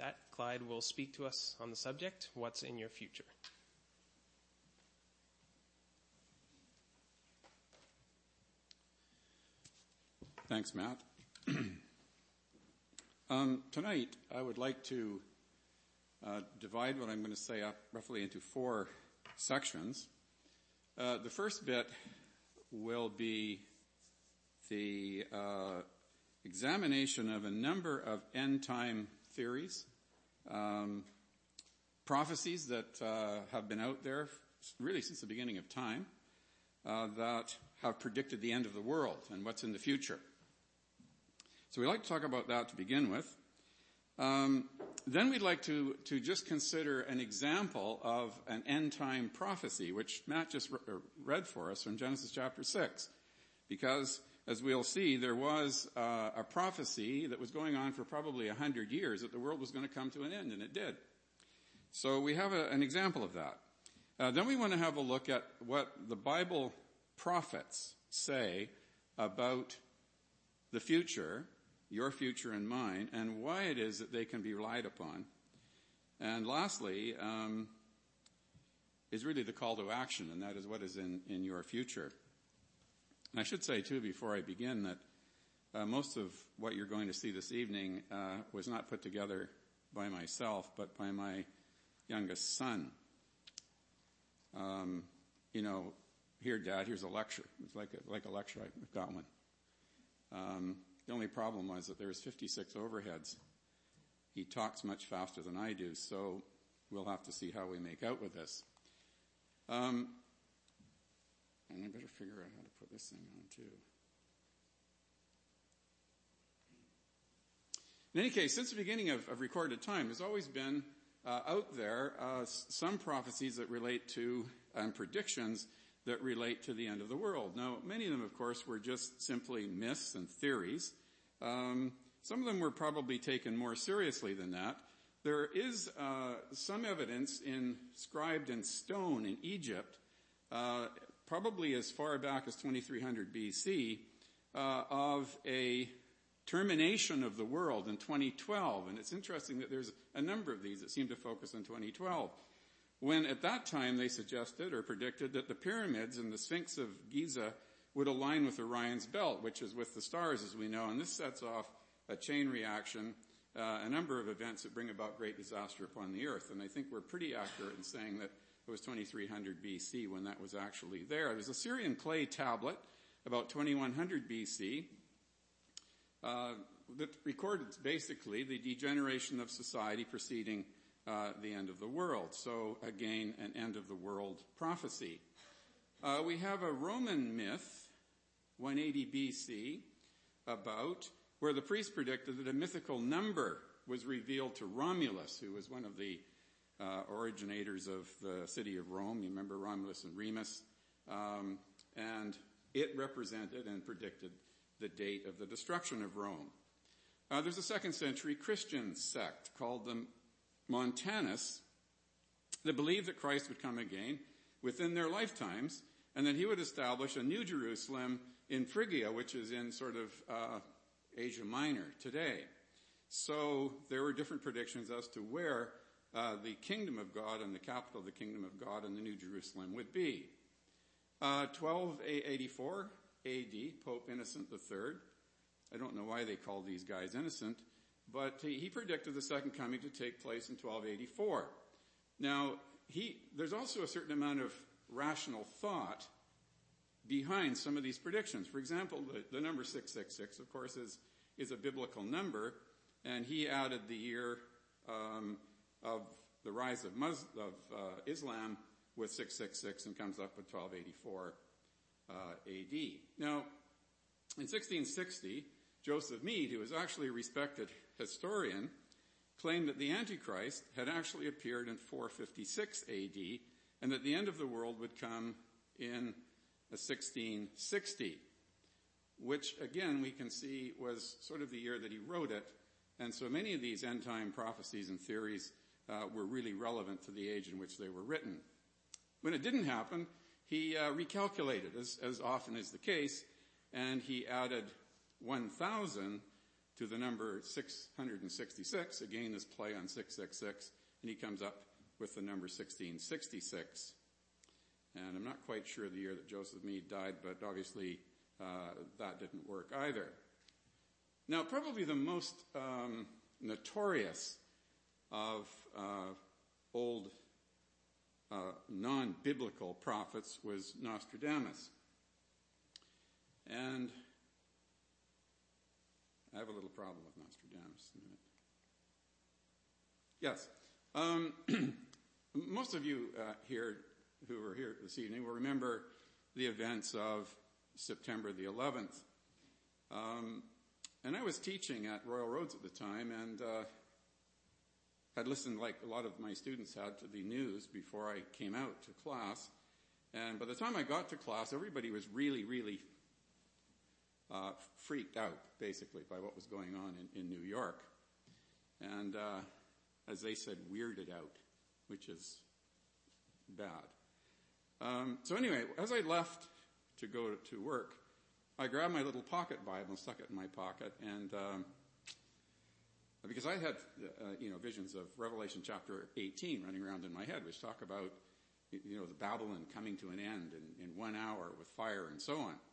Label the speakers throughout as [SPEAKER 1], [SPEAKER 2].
[SPEAKER 1] that, Clyde will speak to us on the subject, What's in Your Future?
[SPEAKER 2] Thanks, Matt. Tonight, I would like to divide what I'm going to say up roughly into 4 sections. The first bit will be the examination of a number of end-time theories, prophecies that have been out there really since the beginning of time, that have predicted the end of the world and what's in the future. So we'd like to talk about that to begin with. Then we'd like to just consider an example of an end-time prophecy, which Matt just read for us from Genesis chapter 6. Because, as we'll see, there was a prophecy that was going on for probably 100 years that the world was going to come to an end, and it did. So we have an example of that. Then we want to have a look at what the Bible prophets say about the future, your future and mine, and why it is that they can be relied upon. And lastly, is really the call to action, and that is what is in your future. And I should say, too, before I begin, that most of what you're going to see this evening was not put together by myself, but by my youngest son. Here, Dad, here's a lecture. It's like a lecture. I've got one. The only problem was that there's 56 overheads. He talks much faster than I do, so we'll have to see how we make out with this. And I better figure out how to put this thing on, too. In any case, since the beginning of recorded time, there's always been out there some prophecies that relate to, and predictions that relate to the end of the world. Now, many of them, of course, were just simply myths and theories. Some of them were probably taken more seriously than that. There is some evidence inscribed in stone in Egypt, probably as far back as 2300 BC, of a termination of the world in 2012. And it's interesting that there's a number of these that seem to focus on 2012. When at that time they suggested or predicted that the pyramids and the Sphinx of Giza would align with Orion's belt, which is with the stars, as we know. And this sets off a chain reaction, a number of events that bring about great disaster upon the earth. And I think we're pretty accurate in saying that it was 2300 BC when that was actually there. There's a Syrian clay tablet about 2100 BC that recorded basically the degeneration of society preceding the end of the world. So, again, an end of the world prophecy. We have a Roman myth, 180 BC, about where the priest predicted that a mythical number was revealed to Romulus, who was one of the originators of the city of Rome. You remember Romulus and Remus? And it represented and predicted the date of the destruction of Rome. There's a 2nd century Christian sect called the Montanists that believed that Christ would come again within their lifetimes, and that he would establish a new Jerusalem in Phrygia, which is in sort of Asia Minor today. So there were different predictions as to where the kingdom of God and the capital of the kingdom of God and the New Jerusalem would be. 1284 AD, Pope Innocent III. I don't know why they call these guys innocent, but he predicted the second coming to take place in 1284. Now, there's also a certain amount of rational thought behind some of these predictions. For example, the number 666, of course, is a biblical number, and he added the year of the rise of Islam with 666 and comes up with 1284 AD. Now, in 1660, Joseph Mead, who was actually a respected historian, claimed that the Antichrist had actually appeared in 456 AD and that the end of the world would come in 1660, which, again, we can see was sort of the year that he wrote it. And so many of these end-time prophecies and theories were really relevant to the age in which they were written. When it didn't happen, he recalculated, as often is the case, and he added 1,000 to the number 666. Again, this play on 666, and he comes up with the number 1666. And I'm not quite sure the year that Joseph Meade died, but obviously that didn't work either. Now, probably the most notorious of old non-biblical prophets was Nostradamus. And I have a little problem with Nostradamus in a minute. Yes. Most of you here who are here this evening will remember the events of September the 11th. And I was teaching at Royal Roads at the time, and had listened, like a lot of my students had, to the news before I came out to class. And by the time I got to class, everybody was really, really freaked out, basically, by what was going on in New York. And as they said, weirded out, which is bad. So anyway, as I left to go to work, I grabbed my little pocket Bible and stuck it in my pocket, and because I had visions of Revelation chapter 18 running around in my head, which talk about the Babylon coming to an end in 1 hour with fire and so on.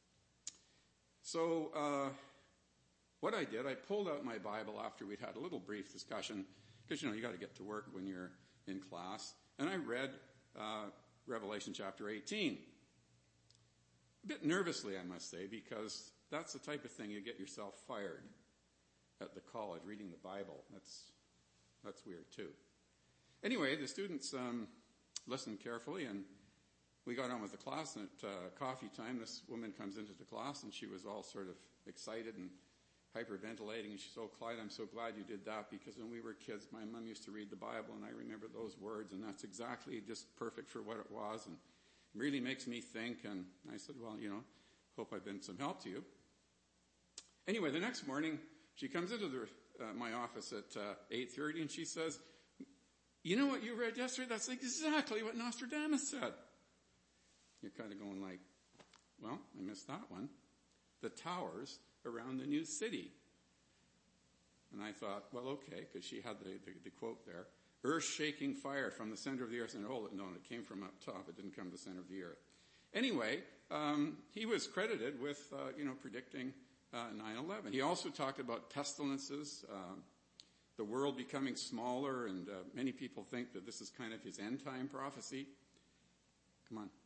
[SPEAKER 2] So what I did, I pulled out my Bible after we'd had a little brief discussion, because you got to get to work when you're in class, and I read Revelation chapter 18. A bit nervously, I must say, because that's the type of thing you get yourself fired at the college, reading the Bible. That's weird too. Anyway, the students listened carefully, and we got on with the class, and at coffee time, this woman comes into the class, and she was all sort of excited and hyperventilating, and she said, "Oh, Clyde, I'm so glad you did that, because when we were kids, my mom used to read the Bible, and I remember those words, and that's exactly just perfect for what it was, and it really makes me think." And I said, "Well, hope I've been some help to you." Anyway, the next morning, she comes into my office at 8:30, and she says, "You know what you read yesterday? That's exactly what Nostradamus said." You're kind of going like, "Well, I missed that one. The towers around the new city." And I thought, well, okay, because she had the quote there. Earth-shaking fire from the center of the earth. And it came from up top. It didn't come to the center of the earth. Anyway, he was credited with, predicting 9/11. He also talked about pestilences, the world becoming smaller, and many people think that this is kind of his end-time prophecy. Come on.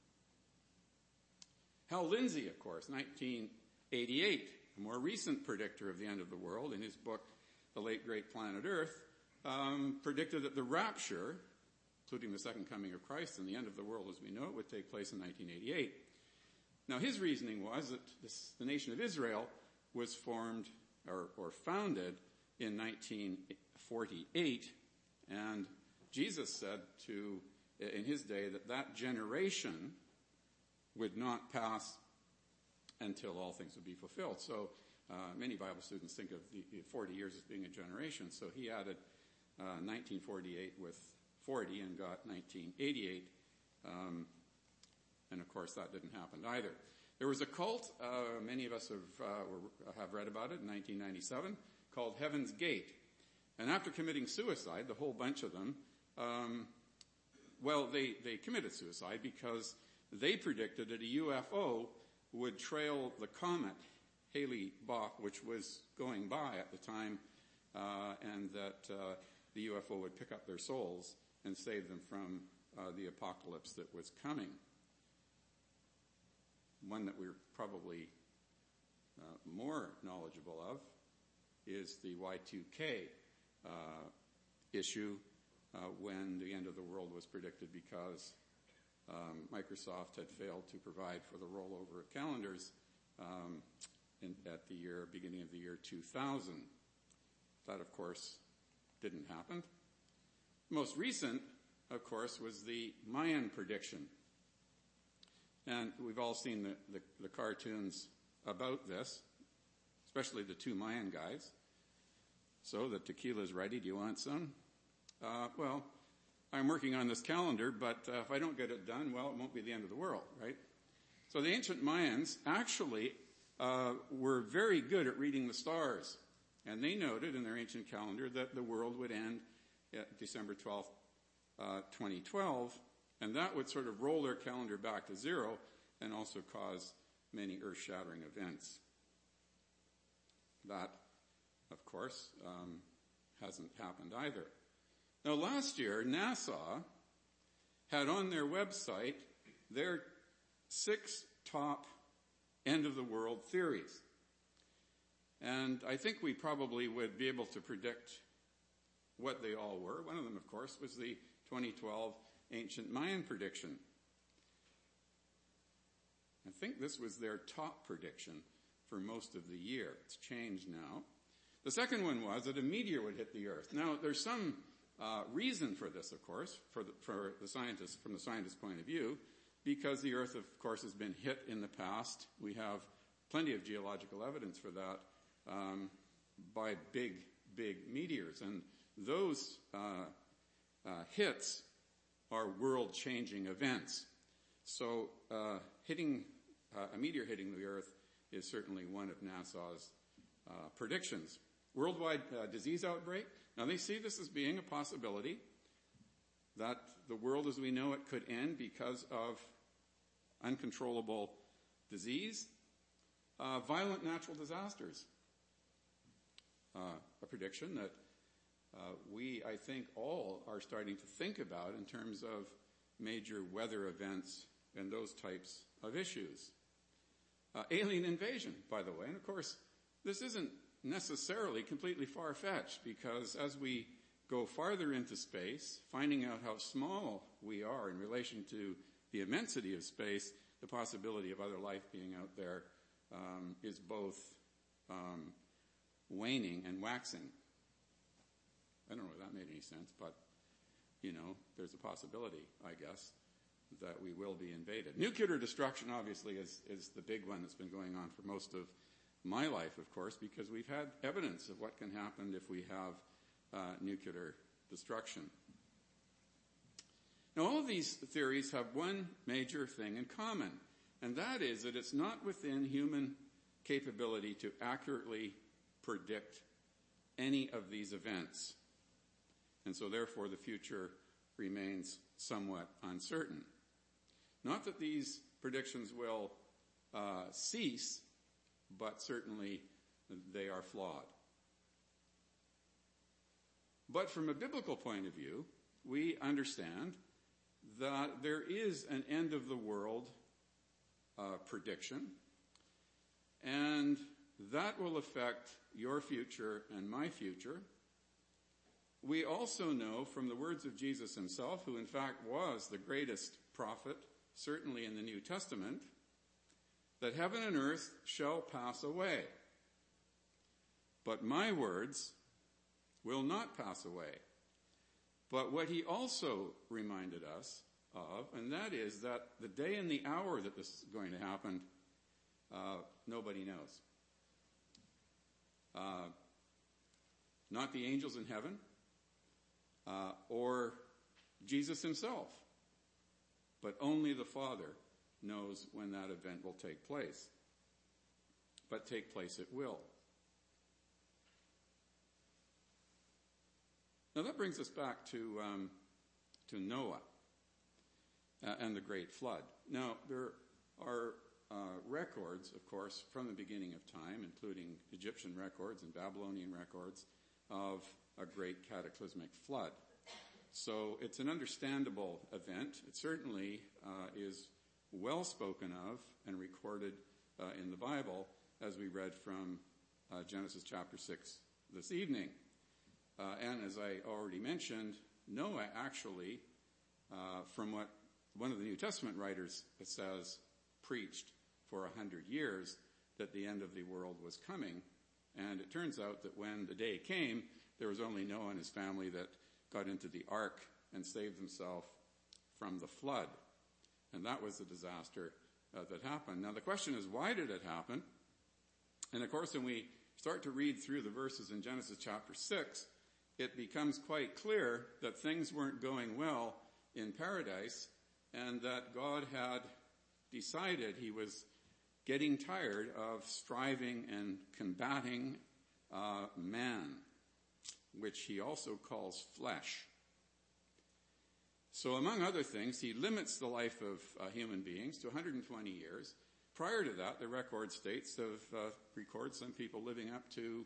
[SPEAKER 2] Hal Lindsey, of course, 1988, a more recent predictor of the end of the world, in his book, The Late Great Planet Earth, predicted that the rapture, including the second coming of Christ and the end of the world as we know it, would take place in 1988. Now, his reasoning was that the nation of Israel was formed or founded in 1948, and Jesus said in his day that generation would not pass until all things would be fulfilled. So many Bible students think of the 40 years as being a generation. So he added 1948 with 40 and got 1988. And of course, that didn't happen either. There was a cult, many of us have read about it, in 1997, called Heaven's Gate. And after committing suicide, the whole bunch of them, they committed suicide because they predicted that a UFO would trail the comet Halley-Bopp, which was going by at the time, and that the UFO would pick up their souls and save them from the apocalypse that was coming. One that we're probably more knowledgeable of is the Y2K issue, when the end of the world was predicted because Microsoft had failed to provide for the rollover of calendars at the beginning of the year 2000. That, of course, didn't happen. Most recent, of course, was the Mayan prediction. And we've all seen the cartoons about this, especially the two Mayan guys. So the tequila's ready. Do you want some? I'm working on this calendar, but if I don't get it done, it won't be the end of the world, right? So the ancient Mayans actually were very good at reading the stars. And they noted in their ancient calendar that the world would end at December 12th, 2012, and that would sort of roll their calendar back to zero and also cause many earth-shattering events. That, of course, hasn't happened either. Now, last year, NASA had on their website their 6 top end-of-the-world theories. And I think we probably would be able to predict what they all were. One of them, of course, was the 2012 ancient Mayan prediction. I think this was their top prediction for most of the year. It's changed now. The second one was that a meteor would hit the Earth. Now, there's some reason for this, of course, for the scientists, from the scientist's point of view, because the Earth, of course, has been hit in the past. We have plenty of geological evidence for that by big meteors. And those hits are world-changing events. So a meteor hitting the Earth is certainly one of NASA's predictions. Worldwide disease outbreak. Now, they see this as being a possibility that the world as we know it could end because of uncontrollable disease. Violent natural disasters. A prediction that we, I think, all are starting to think about in terms of major weather events and those types of issues. Alien invasion, by the way. And of course, this isn't necessarily completely far-fetched, because as we go farther into space, finding out how small we are in relation to the immensity of space, the possibility of other life being out there is both waning and waxing. I don't know if that made any sense, but, there's a possibility, I guess, that we will be invaded. Nuclear destruction, obviously, is the big one that's been going on for most of my life, of course, because we've had evidence of what can happen if we have nuclear destruction. Now, all of these theories have one major thing in common, and that is that it's not within human capability to accurately predict any of these events. And so, therefore, the future remains somewhat uncertain. Not that these predictions will cease, but certainly they are flawed. But from a biblical point of view, we understand that there is an end-of-the-world prediction, and that will affect your future and my future. We also know from the words of Jesus himself, who in fact was the greatest prophet, certainly in the New Testament, that heaven and earth shall pass away, but my words will not pass away. But what he also reminded us of, and that is that the day and the hour that this is going to happen, nobody knows. Not the angels in heaven, or Jesus himself, but only the Father knows when that event will take place. But take place it will. Now that brings us back to Noah and the great flood. Now there are records, of course, from the beginning of time, including Egyptian records and Babylonian records, of a great cataclysmic flood. So it's an understandable event. It certainly is well spoken of and recorded in the Bible, as we read from Genesis chapter 6 this evening. And as I already mentioned, Noah actually, from what one of the New Testament writers says, preached for 100 years that the end of the world was coming. And it turns out that when the day came, there was only Noah and his family that got into the ark and saved themselves from the flood. And that was the disaster that happened. Now the question is, why did it happen? And of course, when we start to read through the verses in Genesis chapter 6, it becomes quite clear that things weren't going well in paradise, and that God had decided he was getting tired of striving and combating man, which he also calls flesh. So among other things, he limits the life of human beings to 120 years. Prior to that, the record states records some people living up to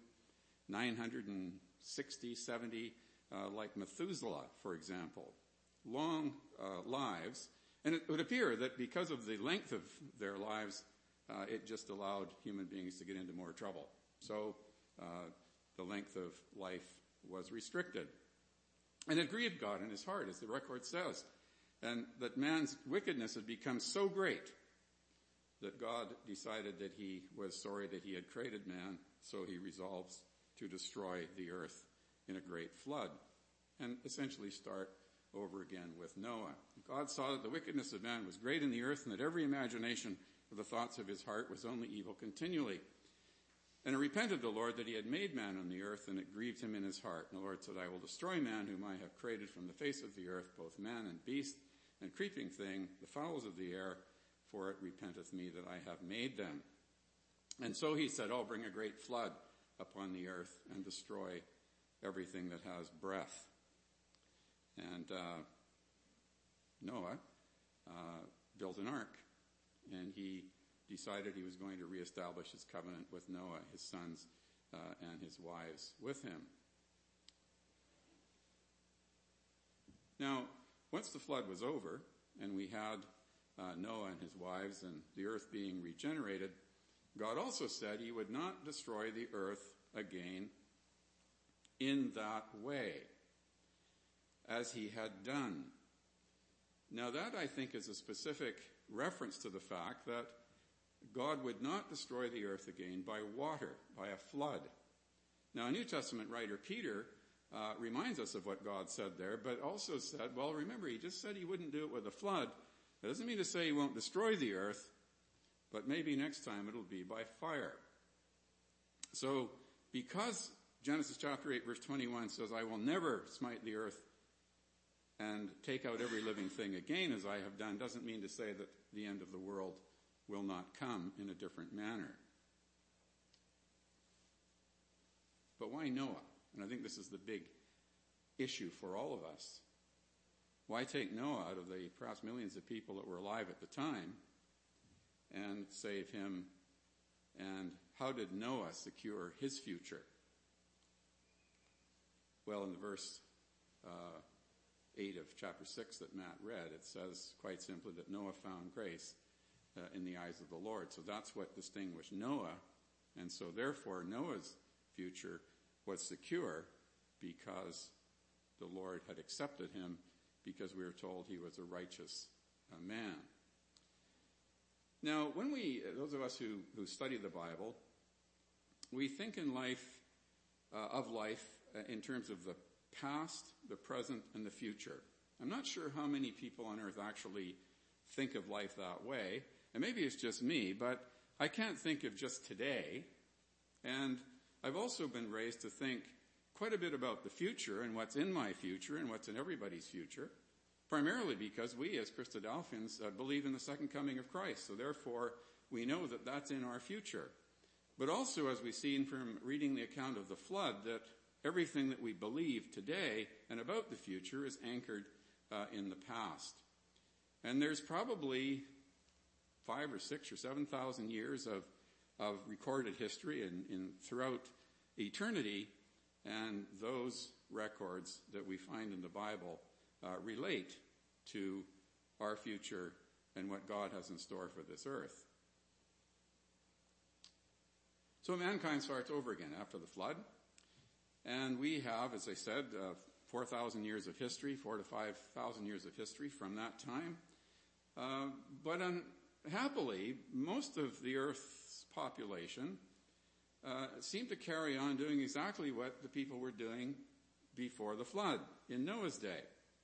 [SPEAKER 2] 960, 70, like Methuselah, for example. Long lives. And it would appear that because of the length of their lives, it just allowed human beings to get into more trouble. So the length of life was restricted. And it grieved God in his heart, as the record says, and that man's wickedness had become so great that God decided that he was sorry that he had created man, so he resolves to destroy the earth in a great flood and essentially start over again with Noah. God saw that the wickedness of man was great in the earth and that every imagination of the thoughts of his heart was only evil continually. And it repented the Lord that he had made man on the earth, and it grieved him in his heart. And the Lord said, I will destroy man whom I have created from the face of the earth, both man and beast, and creeping thing, the fowls of the air, for it repenteth me that I have made them. And so he said, I'll bring a great flood upon the earth and destroy everything that has breath. And Noah built an ark, and he decided he was going to reestablish his covenant with Noah, his sons, and his wives with him. Now, once the flood was over, and we had Noah and his wives and the earth being regenerated, God also said he would not destroy the earth again in that way, as he had done. Now that, I think, is a specific reference to the fact that God would not destroy the earth again by water, by a flood. Now, a New Testament writer, Peter, reminds us of what God said there, but also said, well, remember, he just said he wouldn't do it with a flood. That doesn't mean to say he won't destroy the earth, but maybe next time it'll be by fire. So, because Genesis chapter 8, verse 21 says, I will never smite the earth and take out every living thing again as I have done, doesn't mean to say that the end of the world will not come in a different manner. But why Noah? And I think this is the big issue for all of us. Why take Noah out of the perhaps millions of people that were alive at the time and save him? And how did Noah secure his future? Well, in the verse 8 of chapter 6 that Matt read, it says quite simply that Noah found grace in the eyes of the Lord. So that's what distinguished Noah. And so therefore Noah's future was secure because the Lord had accepted him, because we are told he was a righteous man. Now, when those of us who study the Bible, we think in life in terms of the past, the present, and the future. I'm not sure how many people on earth actually think of life that way. And maybe it's just me, but I can't think of just today. And I've also been raised to think quite a bit about the future and what's in my future and what's in everybody's future, primarily because we as Christadelphians believe in the second coming of Christ. So therefore, we know that that's in our future. But also, as we've seen from reading the account of the flood, that everything that we believe today and about the future is anchored in the past. And there's probably 5 or 6 or 7,000 years of recorded history in throughout eternity, and those records that we find in the Bible relate to our future and what God has in store for this earth. So mankind starts over again after the flood, and we have, as I said, 4,000 years of history, 4,000 to 5,000 years of history from that time. But happily, most of the Earth's population seemed to carry on doing exactly what the people were doing before the flood in Noah's day.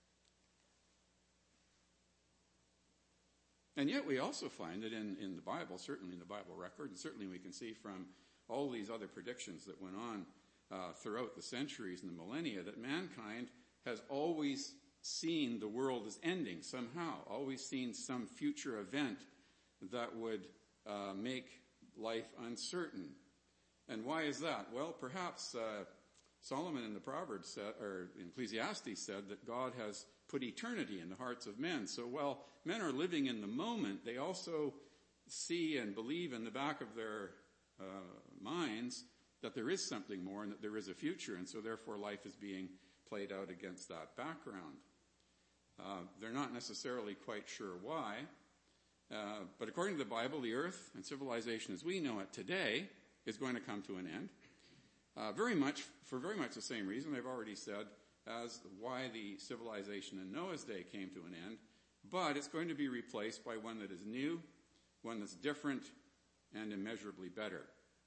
[SPEAKER 2] And yet we also find that in the Bible, certainly in the Bible record, and certainly we can see from all these other predictions that went on throughout the centuries and the millennia, that mankind has always seen the world as ending somehow, always seen some future event that would make life uncertain. And why is that? Well, perhaps Solomon in the Proverbs said, or in Ecclesiastes said, that God has put eternity in the hearts of men. So while men are living in the moment, they also see and believe in the back of their minds that there is something more and that there is a future, and so therefore life is being played out against that background. They're not necessarily quite sure why, but according to the Bible, the earth and civilization as we know it today is going to come to an end. Very much the same reason they've already said as why the civilization in Noah's day came to an end, but it's going to be replaced by one that is new, one that's different, and immeasurably better.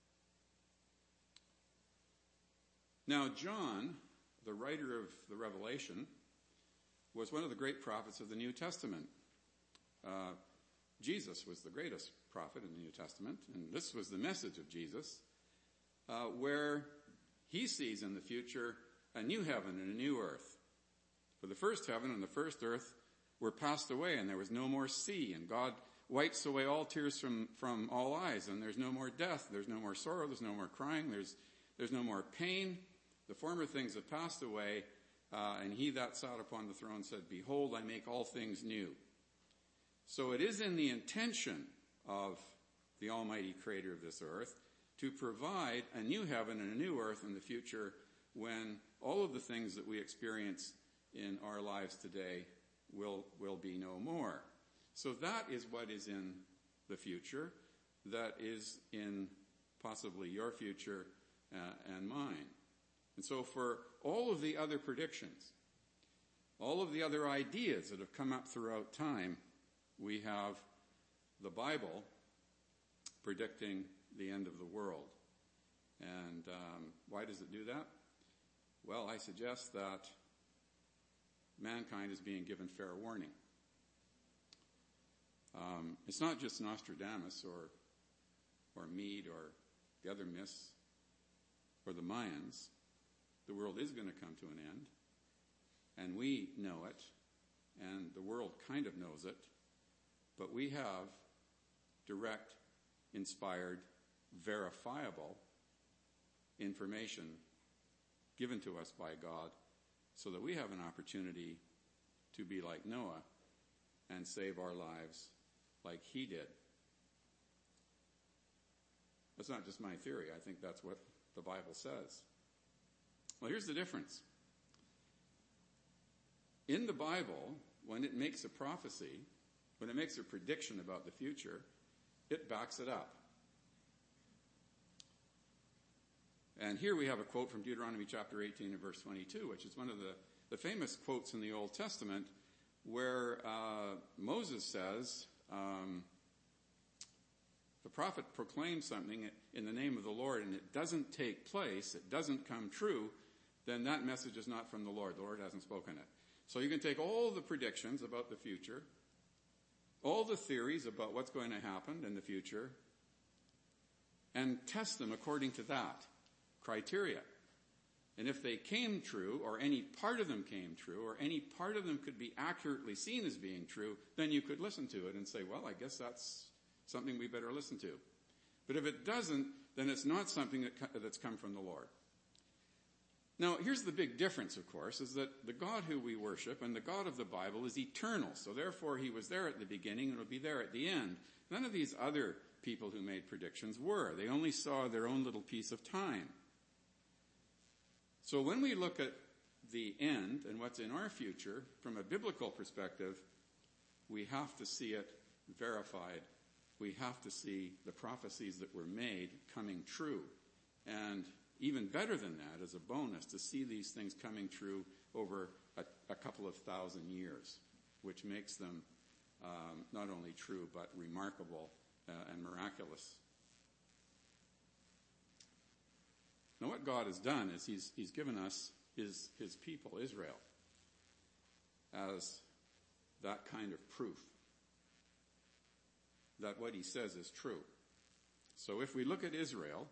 [SPEAKER 2] Now, John, the writer of the Revelation, was one of the great prophets of the New Testament. Jesus was the greatest prophet in the New Testament, and this was the message of Jesus, where he sees in the future a new heaven and a new earth. For the first heaven and the first earth were passed away, and there was no more sea, and God wipes away all tears from all eyes, and there's no more death, there's no more sorrow, there's no more crying, there's no more pain. The former things have passed away, and he that sat upon the throne said, "Behold, I make all things new." So it is in the intention of the Almighty Creator of this earth to provide a new heaven and a new earth in the future when all of the things that we experience in our lives today will be no more. So that is what is in the future, that is in possibly your future and mine. And so for all of the other predictions, all of the other ideas that have come up throughout time, we have the Bible predicting the end of the world. And why does it do that? Well, I suggest that mankind is being given fair warning. It's not just Nostradamus or Meade or the other myths or the Mayans. The world is going to come to an end, and we know it, and the world kind of knows it, but we have direct, inspired, verifiable information given to us by God so that we have an opportunity to be like Noah and save our lives like he did. That's not just my theory. I think that's what the Bible says. Well, here's the difference. In the Bible, when it makes a prophecy, when it makes a prediction about the future, it backs it up. And here we have a quote from Deuteronomy chapter 18 and verse 22, which is one of the famous quotes in the Old Testament, where Moses says, the prophet proclaims something in the name of the Lord and it doesn't take place, it doesn't come true, then that message is not from the Lord. The Lord hasn't spoken it. So you can take all the predictions about the future, all the theories about what's going to happen in the future, and test them according to that criteria. And if they came true, or any part of them came true, or any part of them could be accurately seen as being true, then you could listen to it and say, well, I guess that's something we better listen to. But if it doesn't, then it's not something that's come from the Lord. Now, here's the big difference, of course, is that the God who we worship and the God of the Bible is eternal. So therefore, he was there at the beginning and will be there at the end. None of these other people who made predictions were. They only saw their own little piece of time. So when we look at the end and what's in our future, from a biblical perspective, we have to see it verified. We have to see the prophecies that were made coming true. And even better than that, as a bonus, to see these things coming true over a couple of thousand years, which makes them not only true, but remarkable and miraculous. Now what God has done is he's given us his people, Israel, as that kind of proof that what he says is true. So if we look at Israel,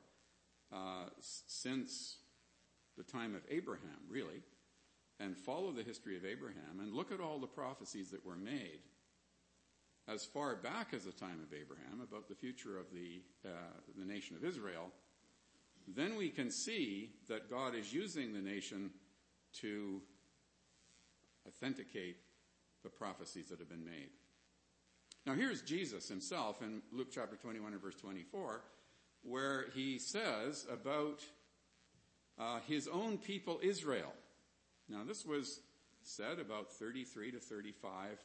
[SPEAKER 2] since the time of Abraham, really, and follow the history of Abraham, and look at all the prophecies that were made as far back as the time of Abraham about the future of the nation of Israel, then we can see that God is using the nation to authenticate the prophecies that have been made. Now here's Jesus himself in Luke chapter 21 and verse 24, where he says about his own people Israel. Now this was said about 33 to 35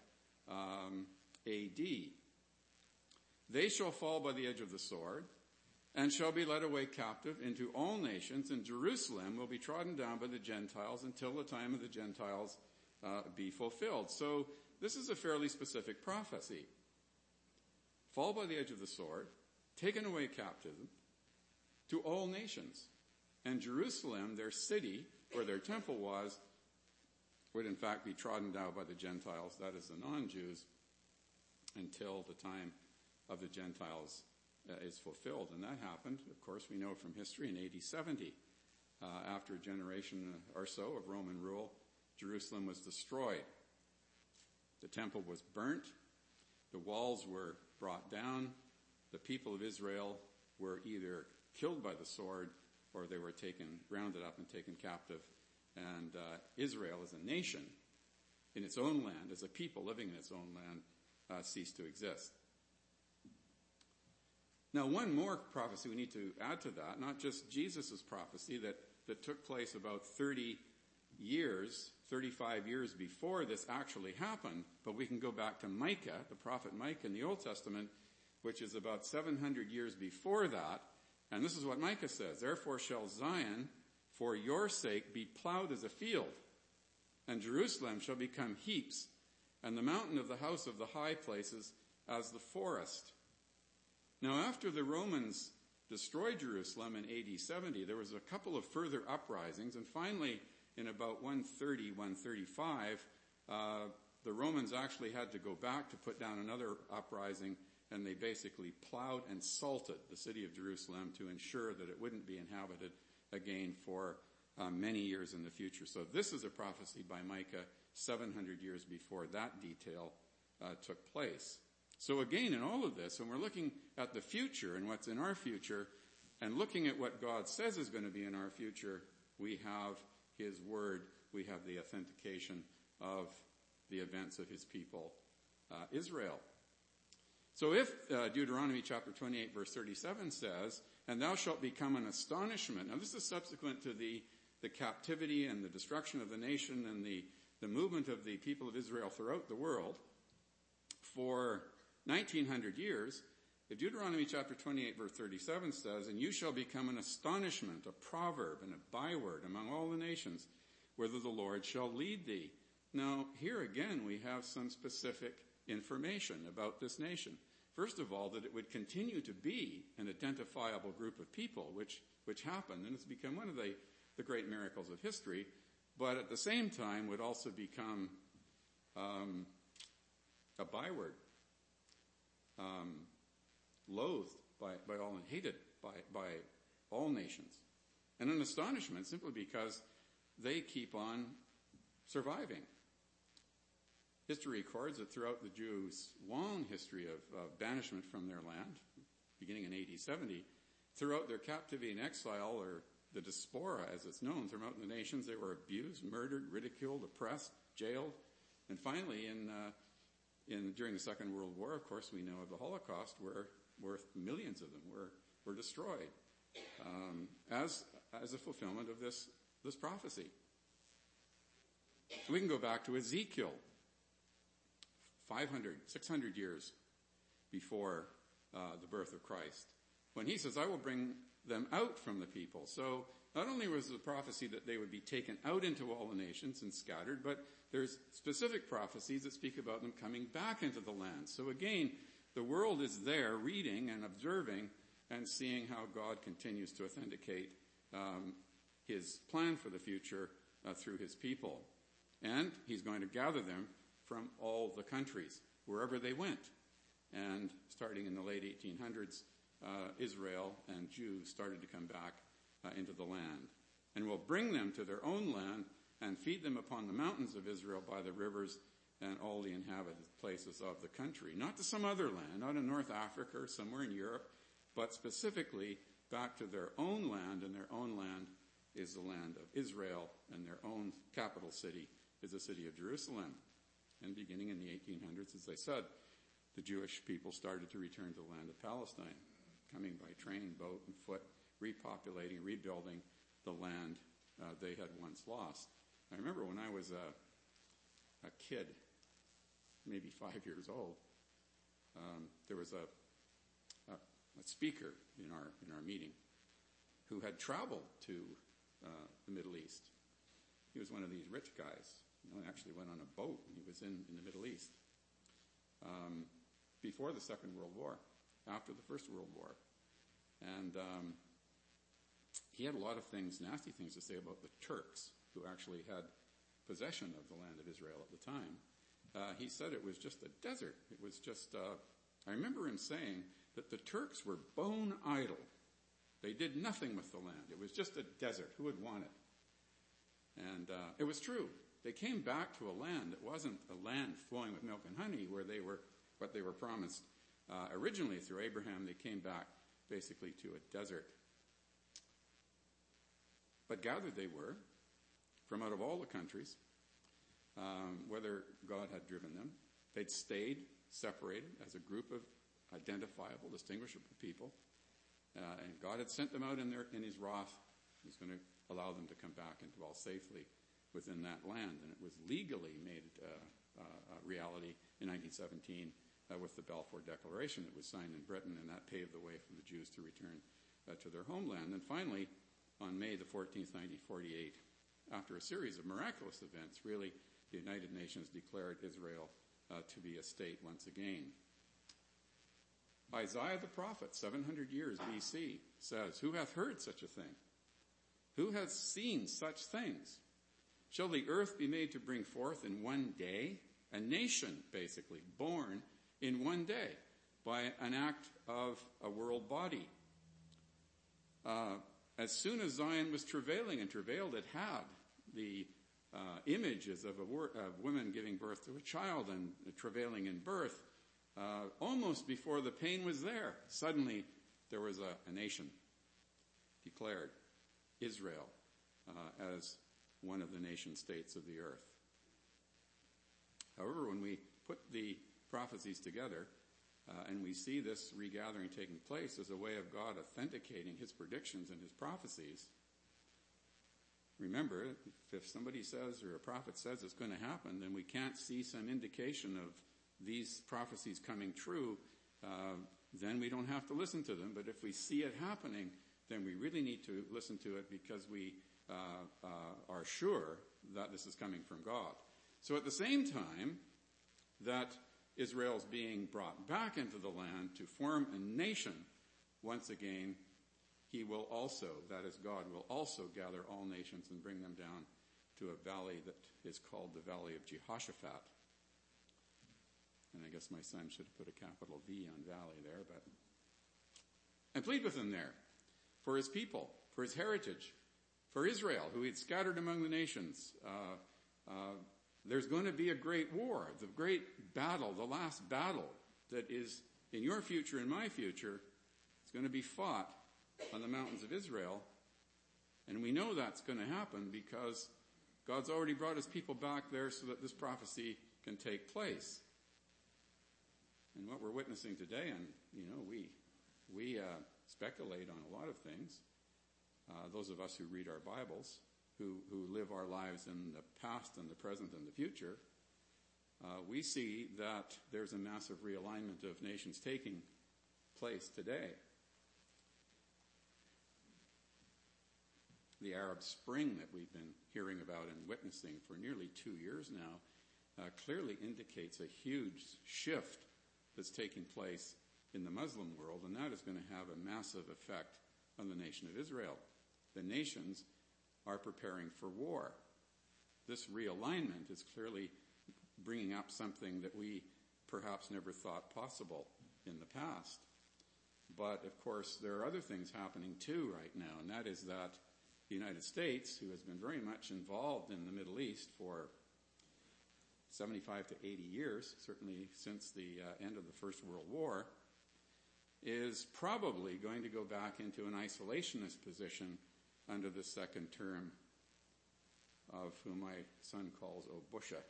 [SPEAKER 2] A.D. They shall fall by the edge of the sword, and shall be led away captive into all nations, and Jerusalem will be trodden down by the Gentiles until the time of the Gentiles be fulfilled. So this is a fairly specific prophecy. Fall by the edge of the sword, taken away captive to all nations. And Jerusalem, their city, where their temple was, would in fact be trodden down by the Gentiles, that is the non-Jews, until the time of the Gentiles is fulfilled. And that happened, of course, we know from history, in AD 70. After a generation or so of Roman rule, Jerusalem was destroyed. The temple was burnt. The walls were brought down. The people of Israel were either killed by the sword or they were rounded up and taken captive. And Israel as a nation in its own land, as a people living in its own land, ceased to exist. Now, one more prophecy we need to add to that, not just Jesus' prophecy that took place about 35 years before this actually happened, but we can go back to Micah, the prophet Micah in the Old Testament, which is about 700 years before that. And this is what Micah says: "Therefore shall Zion, for your sake, be plowed as a field, and Jerusalem shall become heaps, and the mountain of the house of the high places as the forest." Now, after the Romans destroyed Jerusalem in AD 70, there was a couple of further uprisings, and finally, in about 130, 135, the Romans actually had to go back to put down another uprising, and they basically plowed and salted the city of Jerusalem to ensure that it wouldn't be inhabited again for many years in the future. So this is a prophecy by Micah 700 years before that detail took place. So again, in all of this, when we're looking at the future and what's in our future, and looking at what God says is going to be in our future, we have his word, we have the authentication of the events of his people, Israel. So if Deuteronomy chapter 28 verse 37 says, "And thou shalt become an astonishment." Now this is subsequent to the captivity and the destruction of the nation and the movement of the people of Israel throughout the world for 1900 years. If Deuteronomy chapter 28 verse 37 says, "And you shall become an astonishment, a proverb, and a byword among all the nations, whither the Lord shall lead thee." Now here again we have some specific information about this nation. First of all, that it would continue to be an identifiable group of people, which happened, and it's become one of the great miracles of history, but at the same time would also become a byword, loathed by all and hated by all nations. And an astonishment simply because they keep on surviving. History records that throughout the Jews' long history of banishment from their land, beginning in AD 70, throughout their captivity and exile, or the diaspora as it's known, throughout the nations, they were abused, murdered, ridiculed, oppressed, jailed, and finally during the Second World War, of course, we know of the Holocaust, where millions of them were destroyed as a fulfillment of this prophecy. We can go back to Ezekiel, 600 years before the birth of Christ, when he says, "I will bring them out from the people." So not only was the prophecy that they would be taken out into all the nations and scattered, but there's specific prophecies that speak about them coming back into the land. So again, the world is there reading and observing and seeing how God continues to authenticate his plan for the future through his people. And he's going to gather them from all the countries, wherever they went. And starting in the late 1800s, Israel and Jews started to come back into the land. And will bring them to their own land and feed them upon the mountains of Israel by the rivers and all the inhabited places of the country. Not to some other land, not in North Africa or somewhere in Europe, but specifically back to their own land, and their own land is the land of Israel, and their own capital city is the city of Jerusalem. And beginning in the 1800s, as I said, the Jewish people started to return to the land of Palestine, coming by train, boat, and foot, repopulating, rebuilding the land they had once lost. I remember when I was a kid, maybe 5 years old, there was a speaker in our meeting who had traveled to the Middle East. He was one of these rich guys. Actually went on a boat, and he was in the Middle East before the Second World War, after the First World War. And he had a lot of nasty things to say about the Turks, who actually had possession of the land of Israel at the time. He said it was just a desert. It was just, I remember him saying that the Turks were bone idle. They did nothing with the land. It was just a desert. Who would want it? And it was true. They came back to a land that wasn't a land flowing with milk and honey, where they were what they were promised. Originally, through Abraham, they came back basically to a desert. But gathered they were from out of all the countries, whether God had driven them. They'd stayed separated as a group of identifiable, distinguishable people. And God had sent them out in his wrath. He was going to allow them to come back and dwell safely within that land. And it was legally made a reality in 1917 with the Balfour Declaration that was signed in Britain, and that paved the way for the Jews to return to their homeland. And finally, on May the 14th, 1948, after a series of miraculous events, really, the United Nations declared Israel to be a state once again. Isaiah the prophet, 700 years BC, says, "Who hath heard such a thing? Who hath seen such things? Shall the earth be made to bring forth in one day?" A nation, basically, born in one day by an act of a world body. As soon as Zion was travailing, and travailed it had the images of women giving birth to a child and travailing in birth, almost before the pain was there, suddenly there was a nation declared, Israel, as one of the nation states of the earth. However, when we put the prophecies together and we see this regathering taking place as a way of God authenticating his predictions and his prophecies, remember, if somebody says or a prophet says it's going to happen, then we can't see some indication of these prophecies coming true, then we don't have to listen to them. But if we see it happening, then we really need to listen to it, because we are sure that this is coming from God. So at the same time that Israel's being brought back into the land to form a nation once again, he will also, that is God, will also gather all nations and bring them down to a valley that is called the Valley of Jehoshaphat. And I guess my son should have put a capital V on valley there, but... And plead with him there for his people, for his heritage, for Israel, who he had scattered among the nations. There's going to be a great war, the great battle, the last battle that is in your future and my future. It's going to be fought on the mountains of Israel. And we know that's going to happen because God's already brought his people back there so that this prophecy can take place. And what we're witnessing today, and we speculate on a lot of things. Those of us who read our Bibles, who live our lives in the past and the present and the future, we see that there's a massive realignment of nations taking place today. The Arab Spring that we've been hearing about and witnessing for nearly 2 years now clearly indicates a huge shift that's taking place in the Muslim world, and that is going to have a massive effect on the nation of Israel. The nations are preparing for war. This realignment is clearly bringing up something that we perhaps never thought possible in the past. But, of course, there are other things happening too right now, and that is that the United States, who has been very much involved in the Middle East for 75 to 80 years, certainly since the end of the First World War, is probably going to go back into an isolationist position under the second term of whom my son calls Obusha.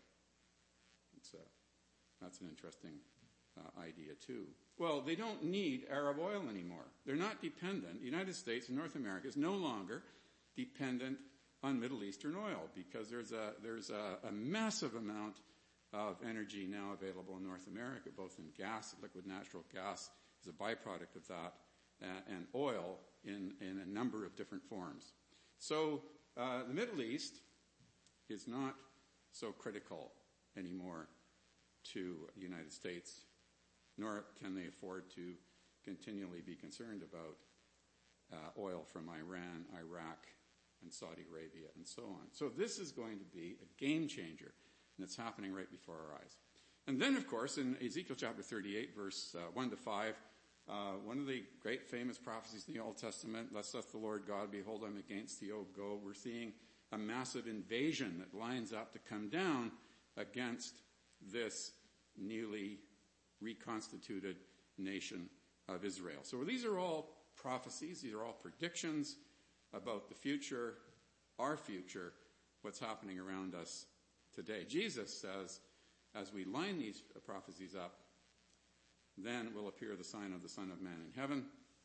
[SPEAKER 2] That's an interesting idea too. Well, they don't need Arab oil anymore. They're not dependent. The United States and North America is no longer dependent on Middle Eastern oil because there's a massive amount of energy now available in North America, both in gas, liquid natural gas is a byproduct of that, and oil in a number of different forms. So the Middle East is not so critical anymore to the United States, nor can they afford to continually be concerned about oil from Iran, Iraq, and Saudi Arabia, and so on. So this is going to be a game changer, and it's happening right before our eyes. And then, of course, in Ezekiel chapter 38, verse 1 to 5, one of the great famous prophecies in the Old Testament, "Thus saith the Lord God, behold, I'm against thee, O Gog." We're seeing a massive invasion that lines up to come down against this newly reconstituted nation of Israel. So these are all prophecies, these are all predictions about the future, our future, what's happening around us today. Jesus says, as we line these prophecies up, then will appear the sign of the Son of Man in heaven,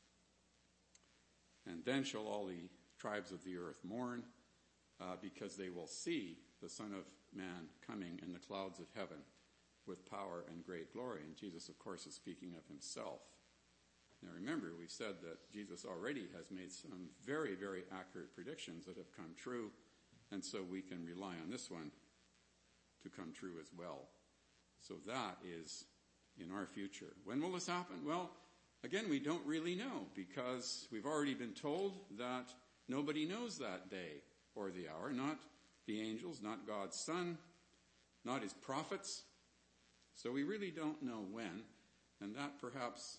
[SPEAKER 2] and then shall all the tribes of the earth mourn, because they will see the Son of Man coming in the clouds of heaven with power and great glory. And Jesus, of course, is speaking of himself. Now remember, we said that Jesus already has made some very, very accurate predictions that have come true, and so we can rely on this one to come true as well. So that is in our future. When will this happen? Well, again, we don't really know, because we've already been told that nobody knows that day or the hour, not the angels, not God's Son, not his prophets. So we really don't know when, and that perhaps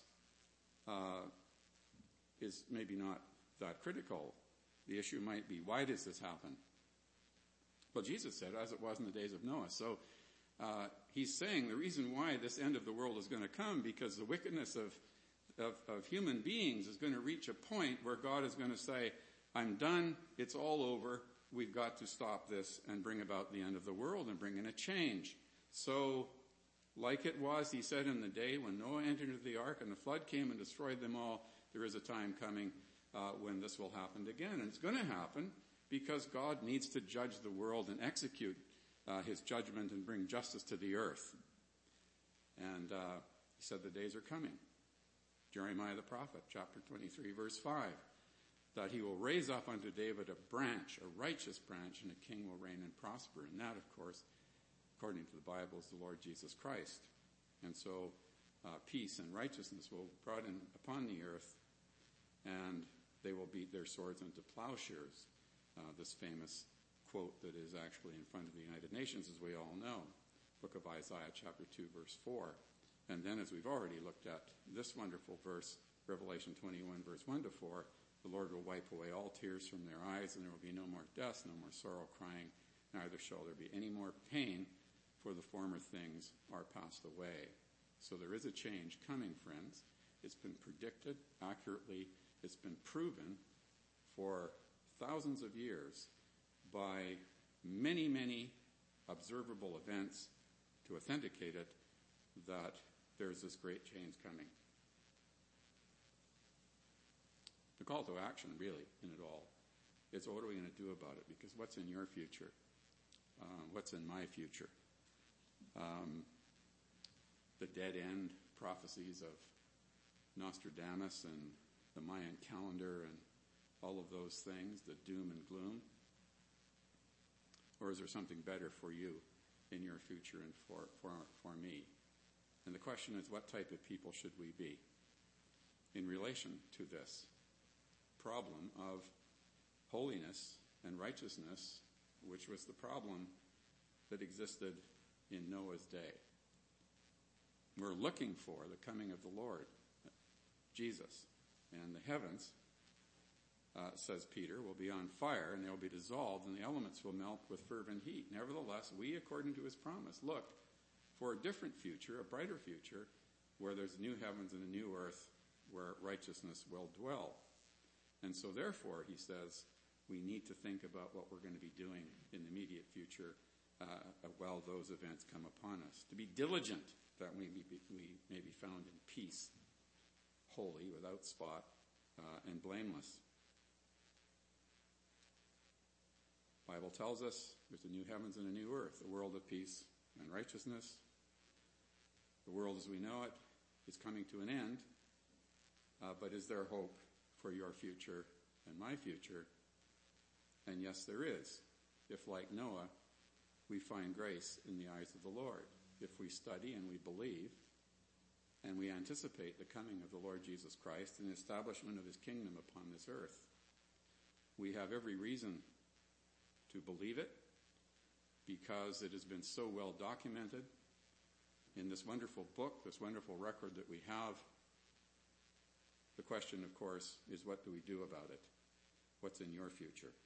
[SPEAKER 2] is maybe not that critical. The issue might be, why does this happen? Well, Jesus said, as it was in the days of Noah. So he's saying the reason why this end of the world is going to come, because the wickedness of human beings is going to reach a point where God is going to say, I'm done, it's all over, we've got to stop this and bring about the end of the world and bring in a change. So, like it was, he said, in the day when Noah entered into the ark and the flood came and destroyed them all, there is a time coming when this will happen again. And it's going to happen because God needs to judge the world and execute his judgment and bring justice to the earth. And he said the days are coming. Jeremiah the prophet, chapter 23, verse 5, that he will raise up unto David a branch, a righteous branch, and a king will reign and prosper. And that, of course, according to the Bible, is the Lord Jesus Christ. And so peace and righteousness will be brought in upon the earth, and they will beat their swords into plowshares. This famous quote that is actually in front of the United Nations, as we all know. Book of Isaiah, chapter 2, verse 4. And then, as we've already looked at this wonderful verse, Revelation 21, verse 1 to 4, the Lord will wipe away all tears from their eyes, and there will be no more death, no more sorrow, crying, neither shall there be any more pain, for the former things are passed away. So there is a change coming, friends. It's been predicted accurately. It's been proven for thousands of years by many, many observable events to authenticate it that there's this great change coming. The call to action, really, in it all, is what are we going to do about it? Because what's in your future? What's in my future? The dead-end prophecies of Nostradamus and the Mayan calendar and all of those things, the doom and gloom? Or is there something better for you in your future and for me? And the question is, what type of people should we be in relation to this problem of holiness and righteousness, which was the problem that existed in Noah's day? We're looking for the coming of the Lord, Jesus, and the heavens, says Peter, will be on fire, and they'll be dissolved, and the elements will melt with fervent heat. Nevertheless, we, according to his promise, look for a different future, a brighter future, where there's new heavens and a new earth, where righteousness will dwell. And so therefore, he says, we need to think about what we're going to be doing in the immediate future while those events come upon us. To be diligent that we may be found in peace, holy, without spot, and blameless. The Bible tells us there's a new heavens and a new earth, a world of peace and righteousness. The world as we know it is coming to an end, but is there hope for your future and my future? And yes, there is. If, like Noah, we find grace in the eyes of the Lord. If we study and we believe, and we anticipate the coming of the Lord Jesus Christ and the establishment of his kingdom upon this earth, we have every reason to believe it, because it has been so well documented in this wonderful book, this wonderful record that we have. The question, of course, is what do we do about it? What's in your future?